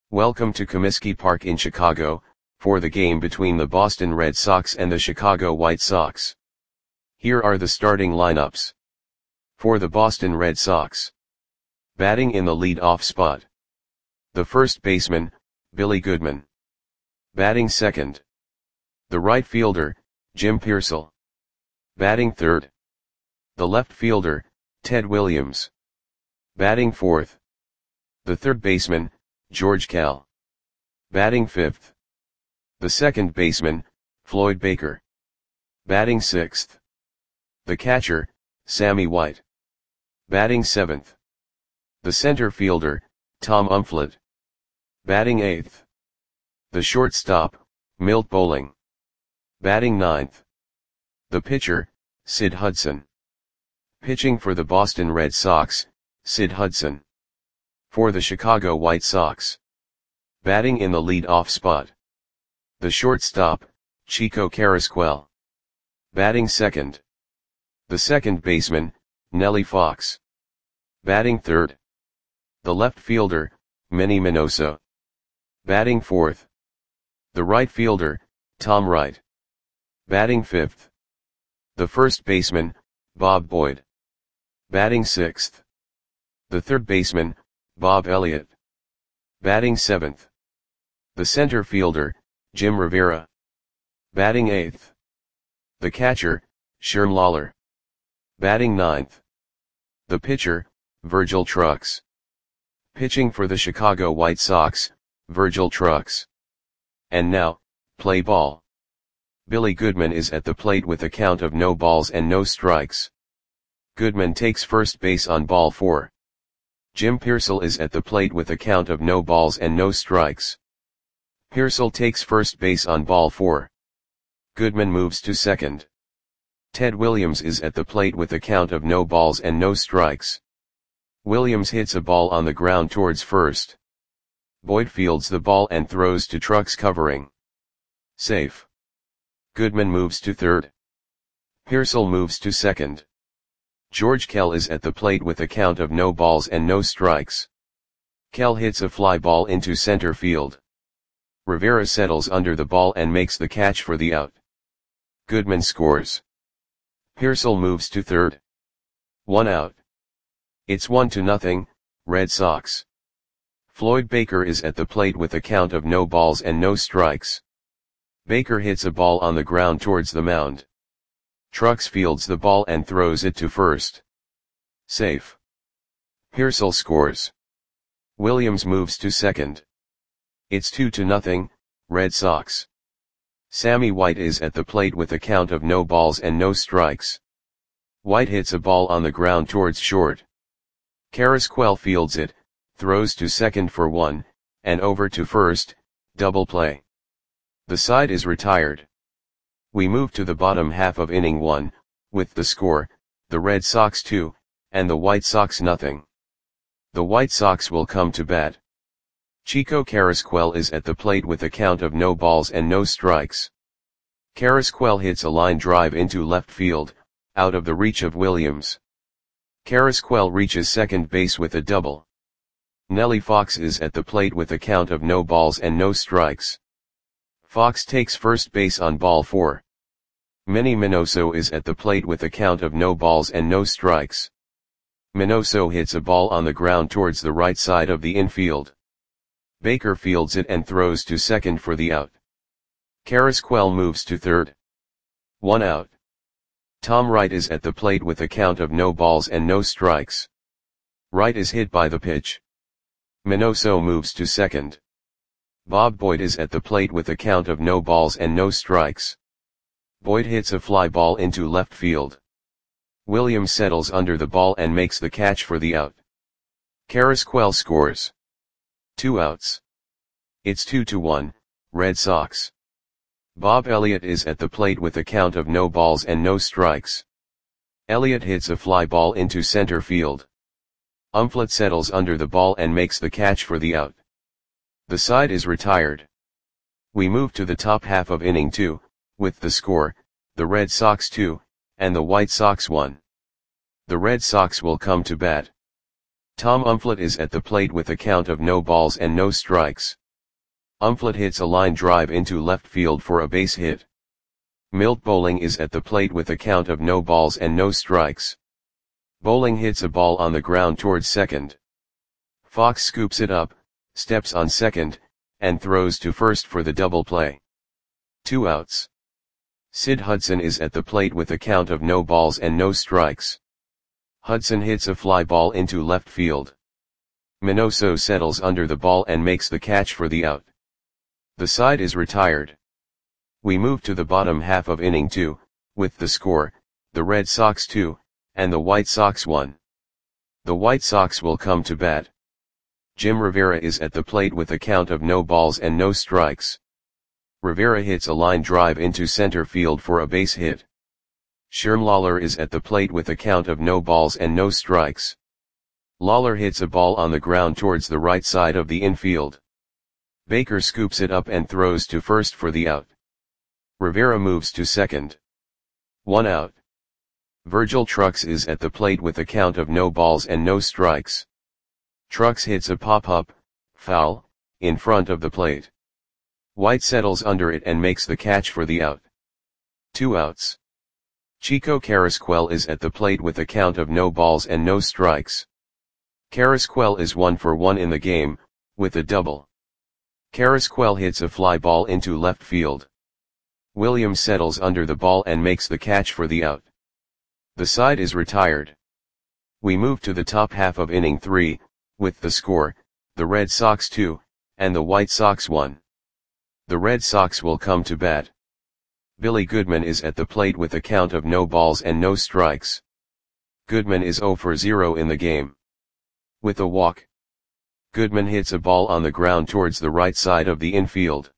Welcome to Comiskey Park in Chicago, for the game between the Boston Red Sox and the Chicago White Sox. Here are the starting lineups. For the Boston Red Sox. Batting in the lead-off spot. The first baseman, Billy Goodman. Batting second. The right fielder, Jim Piersall. Batting third. The left fielder, Ted Williams. Batting fourth. The third baseman, George Kell. Batting fifth. The second baseman, Floyd Baker. Batting sixth. The catcher, Sammy White. Batting seventh. The center fielder, Tom Umflett. Batting eighth. The shortstop, Milt Bowling. Batting ninth. The pitcher, Sid Hudson. Pitching for the Boston Red Sox, Sid Hudson. For the Chicago White Sox. Batting in the lead-off spot. The shortstop, Chico Carrasquel. Batting second. The second baseman, Nellie Fox. Batting third. The left fielder, Manny Minoso. Batting fourth. The right fielder, Tom Wright. Batting fifth. The first baseman, Bob Boyd. Batting sixth. The third baseman, Bob Elliott. Batting seventh. The center fielder, Jim Rivera. Batting eighth. The catcher, Sherm Lawler. Batting ninth. The pitcher, Virgil Trucks. Pitching for the Chicago White Sox, Virgil Trucks. And now, play ball. Billy Goodman is at the plate with a count of no balls and no strikes. Goodman takes first base on ball 4. Jim Piersall is at the plate with a count of no balls and no strikes. Piersall takes first base on ball 4. Goodman moves to second. Ted Williams is at the plate with a count of no balls and no strikes. Williams hits a ball on the ground towards first. Boyd fields the ball and throws to Trucks covering. Safe. Goodman moves to third. Piersall moves to second. George Kell is at the plate with a count of no balls and no strikes. Kell hits a fly ball into center field. Rivera settles under the ball and makes the catch for the out. Goodman scores. Piersall moves to third. 1 out. It's 1-0, Red Sox. Floyd Baker is at the plate with a count of no balls and no strikes. Baker hits a ball on the ground towards the mound. Trucks fields the ball and throws it to first. Safe. Piersall scores. Williams moves to second. It's 2-0, Red Sox. Sammy White is at the plate with a count of no balls and no strikes. White hits a ball on the ground towards short. Carrasquel fields it, throws to second for 1, and over to first, double play. The side is retired. We move to the bottom half of inning 1, with the score, the Red Sox 2, and the White Sox nothing. The White Sox will come to bat. Chico Carrasquel is at the plate with a count of no balls and no strikes. Carrasquel hits a line drive into left field, out of the reach of Williams. Carrasquel reaches second base with a double. Nellie Fox is at the plate with a count of no balls and no strikes. Fox takes first base on ball 4. Manny Minoso is at the plate with a count of no balls and no strikes. Minoso hits a ball on the ground towards the right side of the infield. Baker fields it and throws to second for the out. Carrasquel moves to third. 1 out. Tom Wright is at the plate with a count of no balls and no strikes. Wright is hit by the pitch. Minoso moves to second. Bob Boyd is at the plate with a count of no balls and no strikes. Boyd hits a fly ball into left field. Williams settles under the ball and makes the catch for the out. Carrasquel scores. 2 outs. It's 2-1, Red Sox. Bob Elliott is at the plate with a count of no balls and no strikes. Elliott hits a fly ball into center field. Umflett settles under the ball and makes the catch for the out. The side is retired. We move to the top half of inning 2, with the score, the Red Sox 2, and the White Sox 1. The Red Sox will come to bat. Tom Umflett is at the plate with a count of no balls and no strikes. Umflett hits a line drive into left field for a base hit. Milt Bowling is at the plate with a count of no balls and no strikes. Bowling hits a ball on the ground towards second. Fox scoops it up, steps on second, and throws to first for the double play. 2 outs. Sid Hudson is at the plate with a count of no balls and no strikes. Hudson hits a fly ball into left field. Minoso settles under the ball and makes the catch for the out. The side is retired. We move to the bottom half of inning 2, with the score, the Red Sox 2, and the White Sox 1. The White Sox will come to bat. Jim Rivera is at the plate with a count of no balls and no strikes. Rivera hits a line drive into center field for a base hit. Sherm Lawler is at the plate with a count of no balls and no strikes. Lawler hits a ball on the ground towards the right side of the infield. Baker scoops it up and throws to first for the out. Rivera moves to second. 1 out. Virgil Trucks is at the plate with a count of no balls and no strikes. Trucks hits a pop-up, foul, in front of the plate. White settles under it and makes the catch for the out. 2 outs. Chico Carrasquel is at the plate with a count of no balls and no strikes. Carrasquel is 1 for 1 in the game, with a double. Carrasquel hits a fly ball into left field. Williams settles under the ball and makes the catch for the out. The side is retired. We move to the top half of inning 3, with the score, the Red Sox 2, and the White Sox 1. The Red Sox will come to bat. Billy Goodman is at the plate with a count of no balls and no strikes. Goodman is 0 for 0 in the game. With a walk. Goodman hits a ball on the ground towards the right side of the infield.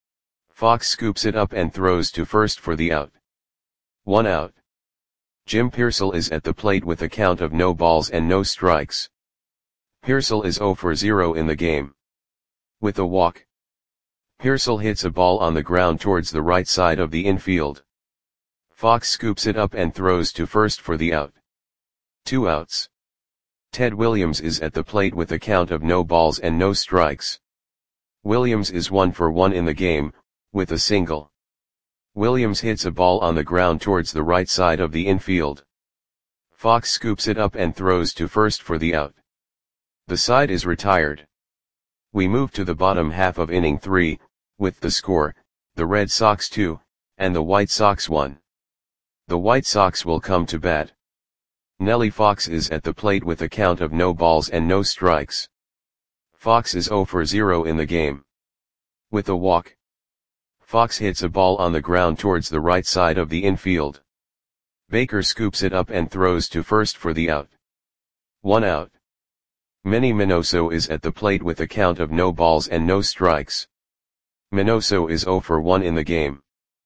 Fox scoops it up and throws to first for the out. 1 out. Jim Piersall is at the plate with a count of no balls and no strikes. Piersall is 0 for 0 in the game. With a walk. Piersall hits a ball on the ground towards the right side of the infield. Fox scoops it up and throws to first for the out. 2 outs. Ted Williams is at the plate with a count of no balls and no strikes. Williams is 1 for 1 in the game, with a single. Williams hits a ball on the ground towards the right side of the infield. Fox scoops it up and throws to first for the out. The side is retired. We move to the bottom half of inning 3, with the score, the Red Sox 2, and the White Sox 1. The White Sox will come to bat. Nellie Fox is at the plate with a count of no balls and no strikes. Fox is 0 for 0 in the game. With a walk. Fox hits a ball on the ground towards the right side of the infield. Baker scoops it up and throws to first for the out. 1 out. Manny Minoso is at the plate with a count of no balls and no strikes. Minoso is 0 for 1 in the game.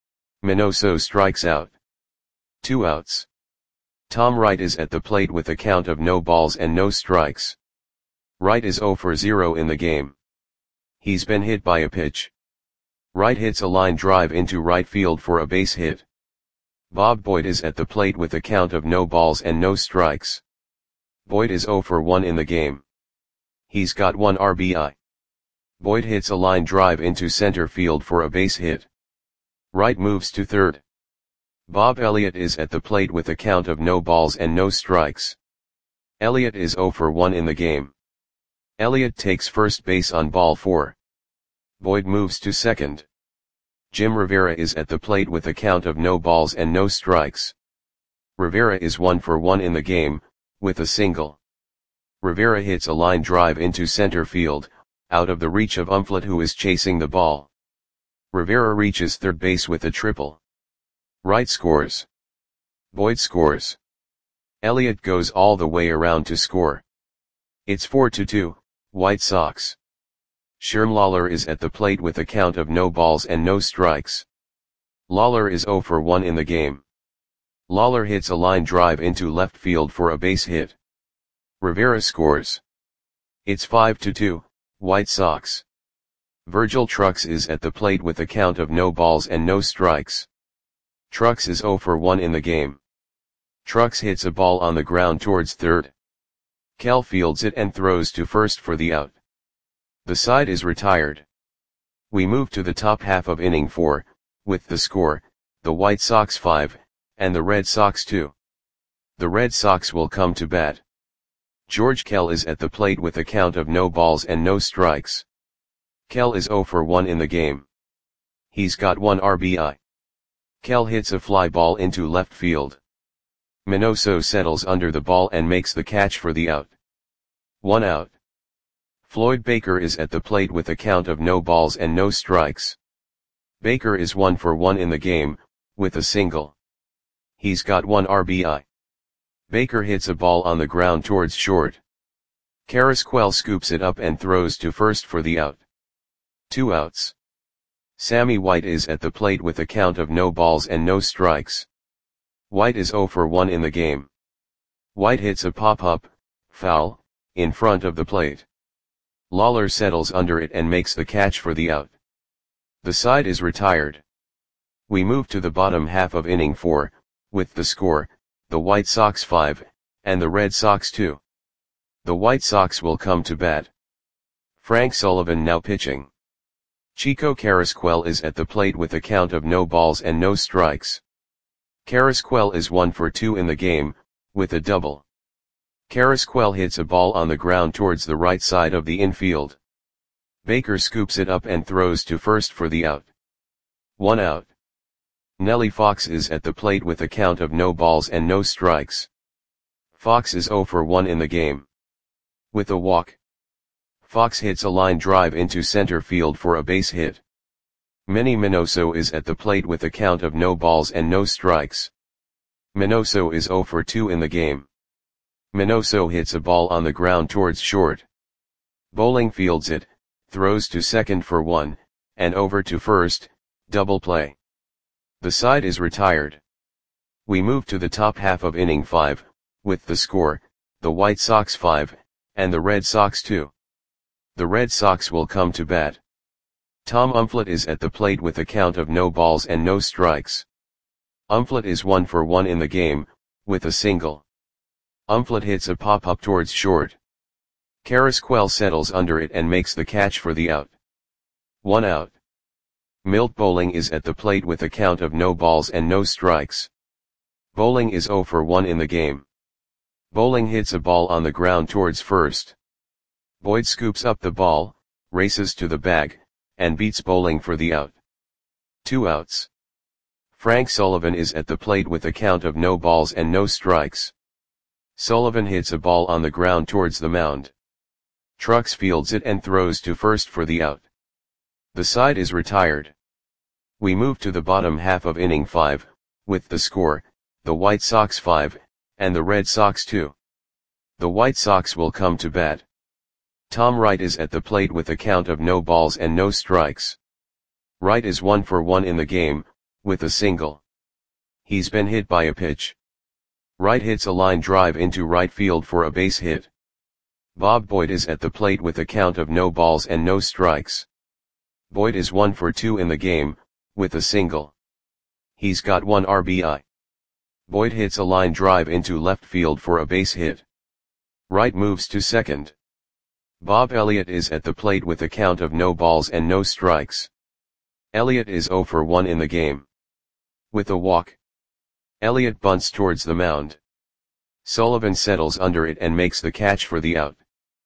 Minoso strikes out. 2 outs. Tom Wright is at the plate with a count of no balls and no strikes. Wright is 0 for 0 in the game. He's been hit by a pitch. Wright hits a line drive into right field for a base hit. Bob Boyd is at the plate with a count of no balls and no strikes. Boyd is 0 for 1 in the game. He's got 1 RBI. Boyd hits a line drive into center field for a base hit. Wright moves to third. Bob Elliott is at the plate with a count of no balls and no strikes. Elliott is 0 for 1 in the game. Elliott takes first base on ball 4. Boyd moves to second. Jim Rivera is at the plate with a count of no balls and no strikes. Rivera is 1 for 1 in the game, with a single. Rivera hits a line drive into center field, out of the reach of Umflett, who is chasing the ball. Rivera reaches third base with a triple. Wright scores. Boyd scores. Elliott goes all the way around to score. It's 4-2, White Sox. Sherm Lawler is at the plate with a count of no balls and no strikes. Lawler is 0 for 1 in the game. Lawler hits a line drive into left field for a base hit. Rivera scores. It's 5-2, White Sox. Virgil Trucks is at the plate with a count of no balls and no strikes. Trucks is 0 for 1 in the game. Trucks hits a ball on the ground towards third. Kell fields it and throws to first for the out. The side is retired. We move to the top half of inning 4, with the score, the White Sox 5, and the Red Sox 2. The Red Sox will come to bat. George Kell is at the plate with a count of no balls and no strikes. Kell is 0 for 1 in the game. He's got 1 RBI. Kell hits a fly ball into left field. Minoso settles under the ball and makes the catch for the out. 1 out. Floyd Baker is at the plate with a count of no balls and no strikes. Baker is 1 for 1 in the game, with a single. He's got 1 RBI. Baker hits a ball on the ground towards short. Carrasquel scoops it up and throws to first for the out. 2 outs. Sammy White is at the plate with a count of no balls and no strikes. White is 0 for 1 in the game. White hits a pop-up, foul, in front of the plate. Lawler settles under it and makes the catch for the out. The side is retired. We move to the bottom half of inning 4, with the score, the White Sox 5, and the Red Sox 2. The White Sox will come to bat. Frank Sullivan now pitching. Chico Carrasquel is at the plate with a count of no balls and no strikes. Carrasquel is 1 for 2 in the game, with a double. Carrasquel hits a ball on the ground towards the right side of the infield. Baker scoops it up and throws to first for the out. 1 out. Nellie Fox is at the plate with a count of no balls and no strikes. Fox is 0 for 1 in the game. With a walk. Fox hits a line drive into center field for a base hit. Manny Minoso is at the plate with a count of no balls and no strikes. Minoso is 0 for 2 in the game. Minoso hits a ball on the ground towards short. Bowling fields it, throws to second for 1, and over to first, double play. The side is retired. We move to the top half of inning 5, with the score, the White Sox 5, and the Red Sox 2. The Red Sox will come to bat. Tom Umflett is at the plate with a count of no balls and no strikes. Umflett is 1 for 1 in the game, with a single. Umflett hits a pop-up towards short. Carrasquel settles under it and makes the catch for the out. 1 out. Milt Bowling is at the plate with a count of no balls and no strikes. Bowling is 0 for 1 in the game. Bowling hits a ball on the ground towards first. Boyd scoops up the ball, races to the bag, and beats Bowling for the out. 2 outs. Frank Sullivan is at the plate with a count of no balls and no strikes. Sullivan hits a ball on the ground towards the mound. Trucks fields it and throws to first for the out. The side is retired. We move to the bottom half of inning 5, with the score, the White Sox 5, and the Red Sox 2. The White Sox will come to bat. Tom Wright is at the plate with a count of no balls and no strikes. Wright is 1 for 1 in the game, with a single. He's been hit by a pitch. Wright hits a line drive into right field for a base hit. Bob Boyd is at the plate with a count of no balls and no strikes. Boyd is 1 for 2 in the game, with a single. He's got 1 RBI. Boyd hits a line drive into left field for a base hit. Wright moves to second. Bob Elliott is at the plate with a count of no balls and no strikes. Elliott is 0 for 1 in the game. With a walk. Elliott bunts towards the mound. Sullivan settles under it and makes the catch for the out.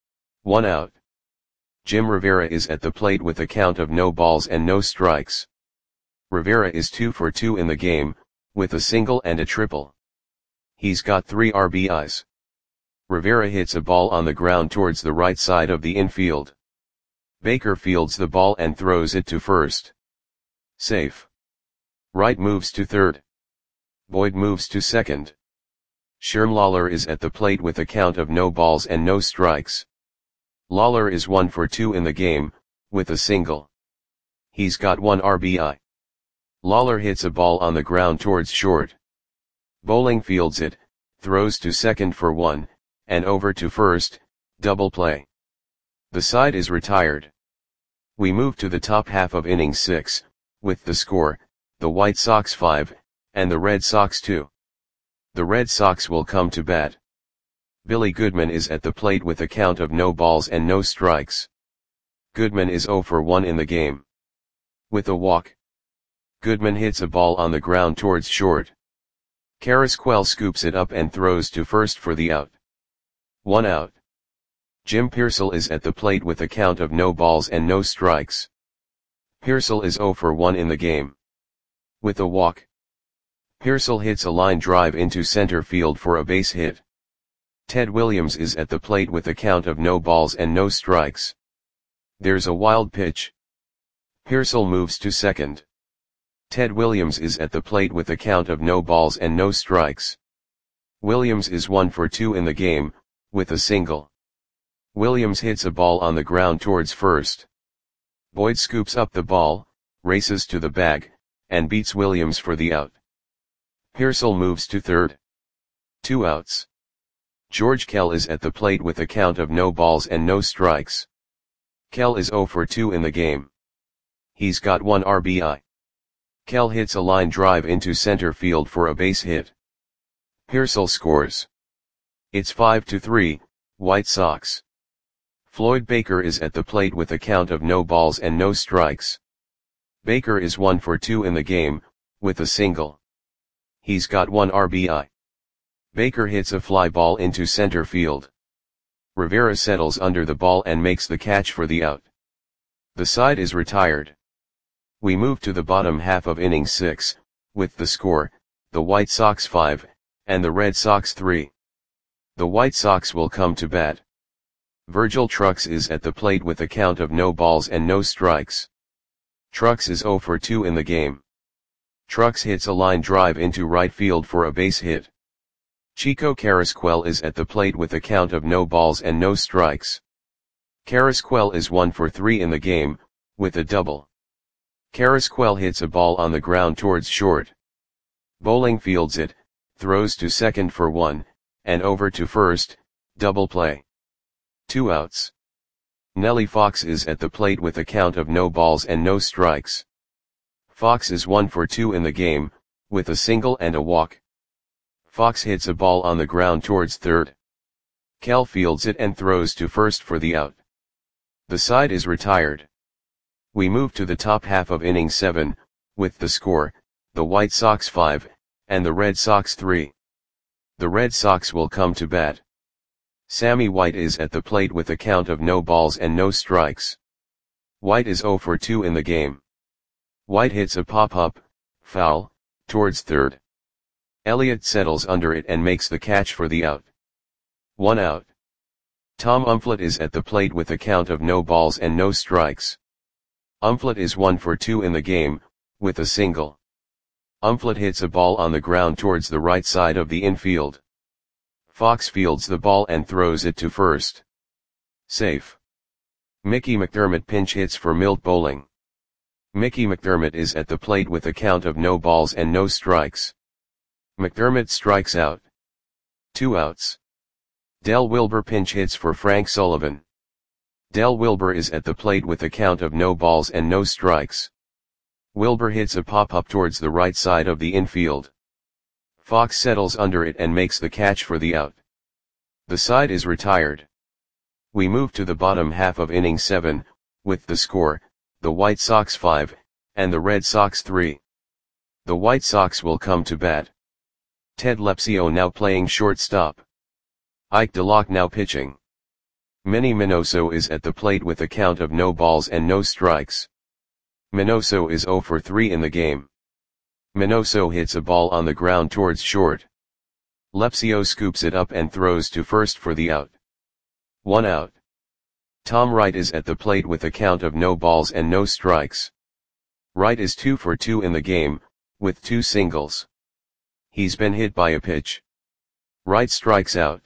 1 out. Jim Rivera is at the plate with a count of no balls and no strikes. Rivera is 2 for 2 in the game, with a single and a triple. He's got 3 RBIs. Rivera hits a ball on the ground towards the right side of the infield. Baker fields the ball and throws it to first. Safe. Wright moves to third. Boyd moves to second. Sherm Lawler is at the plate with a count of no balls and no strikes. Lawler is 1 for 2 in the game, with a single. He's got 1 RBI. Lawler hits a ball on the ground towards short. Bowling fields it, throws to second for 1, and over to first, double play. The side is retired. We move to the top half of inning 6, with the score, the White Sox 5, and the Red Sox 2. The Red Sox will come to bat. Billy Goodman is at the plate with a count of no balls and no strikes. Goodman is 0 for 1 in the game. With a walk, Goodman hits a ball on the ground towards short. Carrasquel scoops it up and throws to first for the out. 1 out. Jim Piersall is at the plate with a count of no balls and no strikes. Piersall is 0 for 1 in the game. With a walk, Piersall hits a line drive into center field for a base hit. Ted Williams is at the plate with a count of no balls and no strikes. There's a wild pitch. Piersall moves to second. Ted Williams is at the plate with a count of no balls and no strikes. Williams is 1 for 2 in the game, with a single. Williams hits a ball on the ground towards first. Boyd scoops up the ball, races to the bag, and beats Williams for the out. Piersall moves to third. 2 outs. George Kell is at the plate with a count of no balls and no strikes. Kell is 0 for 2 in the game. He's got 1 RBI. Kell hits a line drive into center field for a base hit. Piersall scores. It's 5-3, White Sox. Floyd Baker is at the plate with a count of no balls and no strikes. Baker is 1 for 2 in the game, with a single. He's got 1 RBI. Baker hits a fly ball into center field. Rivera settles under the ball and makes the catch for the out. The side is retired. We move to the bottom half of inning 6, with the score, the White Sox 5, and the Red Sox 3. The White Sox will come to bat. Virgil Trucks is at the plate with a count of no balls and no strikes. Trucks is 0 for 2 in the game. Trucks hits a line drive into right field for a base hit. Chico Carrasquel is at the plate with a count of no balls and no strikes. Carrasquel is 1 for 3 in the game, with a double. Carrasquel hits a ball on the ground towards short. Bowling fields it, throws to second for 1, and over to first, double play. 2 outs. Nellie Fox is at the plate with a count of no balls and no strikes. Fox is 1 for 2 in the game, with a single and a walk. Fox hits a ball on the ground towards third. Kell fields it and throws to first for the out. The side is retired. We move to the top half of inning 7, with the score, the White Sox 5, and the Red Sox 3. The Red Sox will come to bat. Sammy White is at the plate with a count of no balls and no strikes. White is 0 for 2 in the game. White hits a pop-up, foul, towards third. Elliott settles under it and makes the catch for the out. 1 out. Tom Umflett is at the plate with a count of no balls and no strikes. Umflett is 1 for 2 in the game, with a single. Umflett hits a ball on the ground towards the right side of the infield. Fox fields the ball and throws it to first. Safe. Mickey McDermott pinch hits for Milt Bowling. Mickey McDermott is at the plate with a count of no balls and no strikes. McDermott strikes out. 2 outs. Del Wilber pinch hits for Frank Sullivan. Del Wilber is at the plate with a count of no balls and no strikes. Wilber hits a pop-up towards the right side of the infield. Fox settles under it and makes the catch for the out. The side is retired. We move to the bottom half of inning 7, with the score, the White Sox 5, and the Red Sox 3. The White Sox will come to bat. Ted Lepsio now playing shortstop. Ike DeLocke now pitching. Manny Minoso is at the plate with a count of no balls and no strikes. Minoso is 0 for 3 in the game. Minoso hits a ball on the ground towards short. Lepsio scoops it up and throws to first for the out. 1 out. Tom Wright is at the plate with a count of no balls and no strikes. Wright is 2 for 2 in the game, with 2 singles. He's been hit by a pitch. Wright strikes out.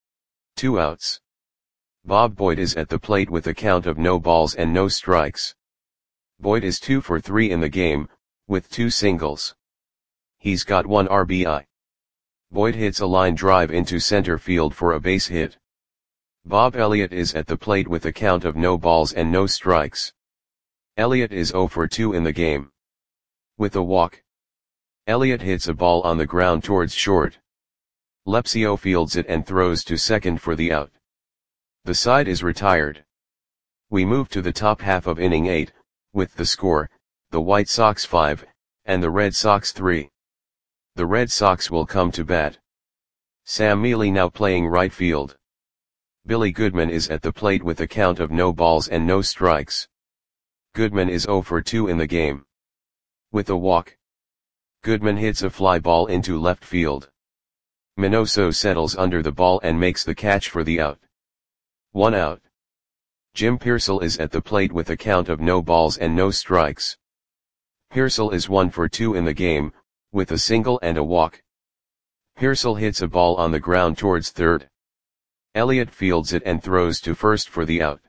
2 outs. Bob Boyd is at the plate with a count of no balls and no strikes. Boyd is 2 for 3 in the game, with 2 singles. He's got 1 RBI. Boyd hits a line drive into center field for a base hit. Bob Elliott is at the plate with a count of no balls and no strikes. Elliott is 0 for 2 in the game. With a walk, Elliott hits a ball on the ground towards short. Lepsio fields it and throws to second for the out. The side is retired. We move to the top half of inning 8, with the score, the White Sox 5, and the Red Sox 3. The Red Sox will come to bat. Sam Mealy now playing right field. Billy Goodman is at the plate with a count of no balls and no strikes. Goodman is 0 for 2 in the game. With a walk, Goodman hits a fly ball into left field. Minoso settles under the ball and makes the catch for the out. 1 out. Jim Piersall is at the plate with a count of no balls and no strikes. Piersall is 1 for 2 in the game, with a single and a walk. Piersall hits a ball on the ground towards third. Elliott fields it and throws to first for the out.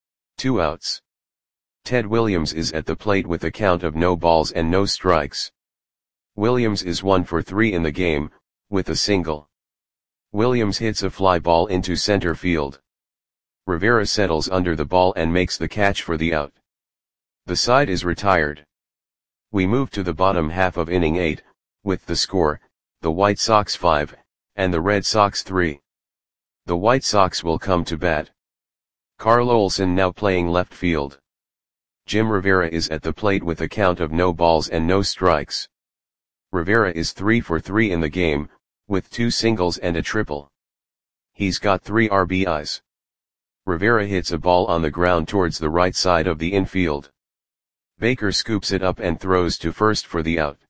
2 outs. Ted Williams is at the plate with a count of no balls and no strikes. Williams is 1 for 3 in the game, with a single. Williams hits a fly ball into center field. Rivera settles under the ball and makes the catch for the out. The side is retired. We move to the bottom half of inning 8, with the score, the White Sox 5, and the Red Sox 3. The White Sox will come to bat. Carl Olson now playing left field. Jim Rivera is at the plate with a count of no balls and no strikes. Rivera is 3 for 3 in the game, with 2 singles and a triple. He's got 3 RBIs. Rivera hits a ball on the ground towards the right side of the infield. Baker scoops it up and throws to first for the out.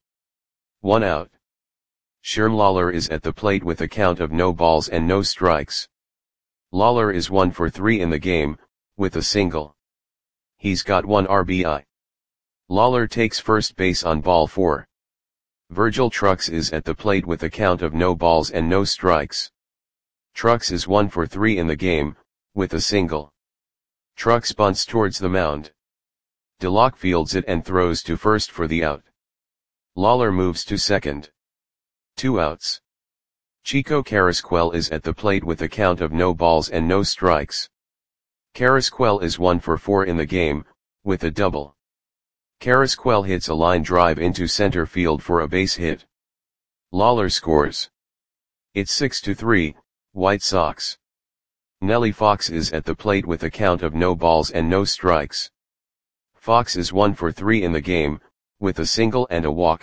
1 out. Sherm Lawler is at the plate with a count of no balls and no strikes. Lawler is 1 for 3 in the game, with a single. He's got 1 RBI. Lawler takes first base on ball 4. Virgil Trucks is at the plate with a count of no balls and no strikes. Trucks is 1 for 3 in the game, with a single. Trucks bunts towards the mound. DeLocke fields it and throws to first for the out. Lawler moves to second. 2 outs. Chico Carrasquel is at the plate with a count of no balls and no strikes. Carrasquel is 1 for 4 in the game, with a double. Carrasquel hits a line drive into center field for a base hit. Lawler scores. It's 6-3, White Sox. Nellie Fox is at the plate with a count of no balls and no strikes. Fox is 1 for 3 in the game, with a single and a walk.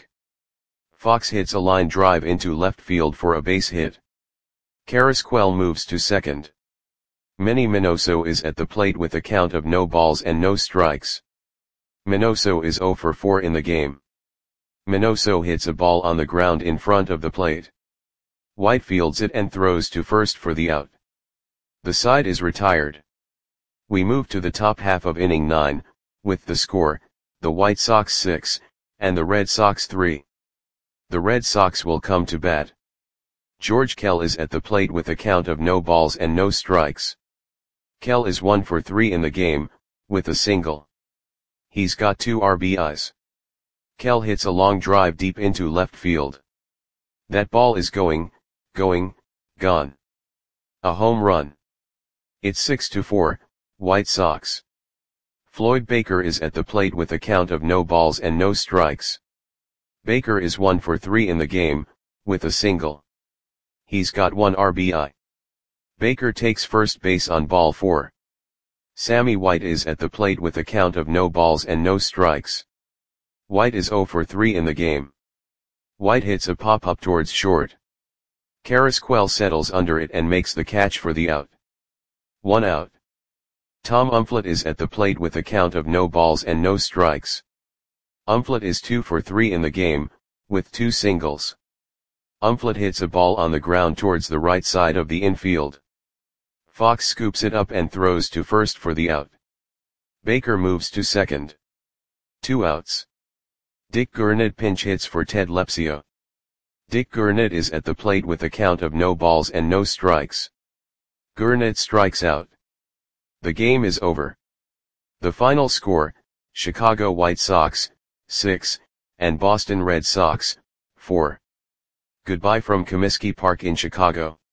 Fox hits a line drive into left field for a base hit. Carrasquel moves to second. Manny Minoso is at the plate with a count of no balls and no strikes. Minoso is 0 for 4 in the game. Minoso hits a ball on the ground in front of the plate. White fields it and throws to first for the out. The side is retired. We move to the top half of inning 9, with the score, the White Sox 6, and the Red Sox 3. The Red Sox will come to bat. George Kell is at the plate with a count of no balls and no strikes. Kell is 1 for 3 in the game, with a single. He's got 2 RBIs. Kell hits a long drive deep into left field. That ball is gone. A home run. It's 6-4, White Sox. Floyd Baker is at the plate with a count of no balls and no strikes. Baker is 1 for 3 in the game, with a single. He's got 1 RBI. Baker takes first base on ball 4. Sammy White is at the plate with a count of no balls and no strikes. White is 0 for 3 in the game. White hits a pop-up towards short. Carrasquel settles under it and makes the catch for the out. 1 out. Tom Umflett is at the plate with a count of no balls and no strikes. Umflett is 2 for 3 in the game, with 2 singles. Umflett hits a ball on the ground towards the right side of the infield. Fox scoops it up and throws to first for the out. Baker moves to second. 2 outs. Dick Gurnett pinch hits for Ted Lepsio. Dick Gurnett is at the plate with a count of no balls and no strikes. Gurnett strikes out. The game is over. The final score, Chicago White Sox, 6, and Boston Red Sox, 4. Goodbye from Comiskey Park in Chicago.